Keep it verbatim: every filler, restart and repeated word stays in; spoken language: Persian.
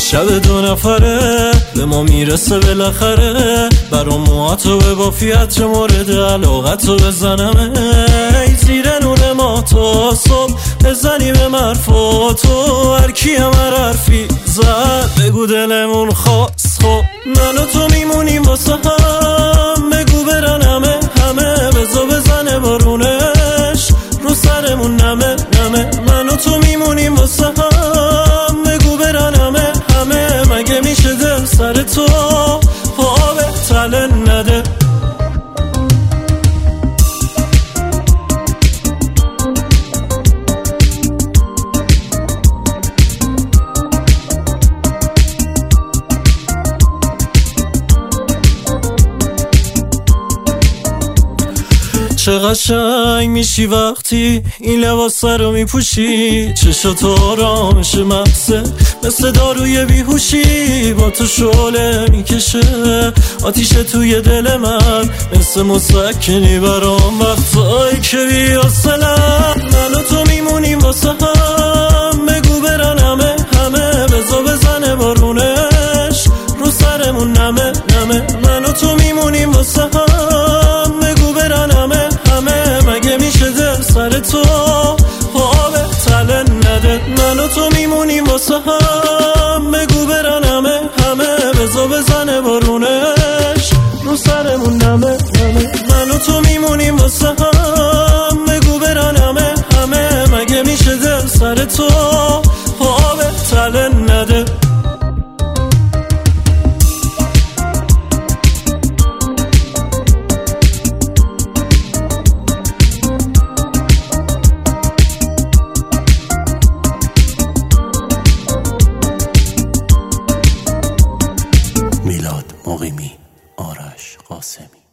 شب دو نفره به ما میرسه بالاخره، برا موهاتو به بافیت چه مورد علاقتو بزنم ای زیر نور ما تا صبح بزنی به مرفاتو، هر کی هر حرفی زد بگو دلمون خواست. خب من و تو میمونیم واسه هم، بگو برن همه همه، بزا بزنه بارونش رو سرمون نمه نمه. من و تو میمونیم واسه هم، بگو برن همه همه، مگه میشه دل سر تو پا به تله نده. چه قشنگ میشی وقتی این لباس رو میپوشی، چشات آرامش مغزه مثل داروی بیهوشی، با تو شعله میکشه آتیش توی دل من، مثل مسکنی برام وقتایی که بی‌حوصله‌ام. من و تو میمونیم واسه هم، بگو برن همه همه، بزا بزنه بارونش رو سرمون نمه نمه. من و تو میمونیم واسه هم، بگو برن همه همه، مگه میشه دل سر تو پا به تله نده. من و تو میمونیم واسه هم، بگو برن همه همه، بزا بزنه بارونش رو سرمون نمه نمه. من و تو میمونیم واسه هم، بگو برن همه همه، مگه میشه دل سر تو پا به تله نده. میلاد مقیمی، آرش قاسمی.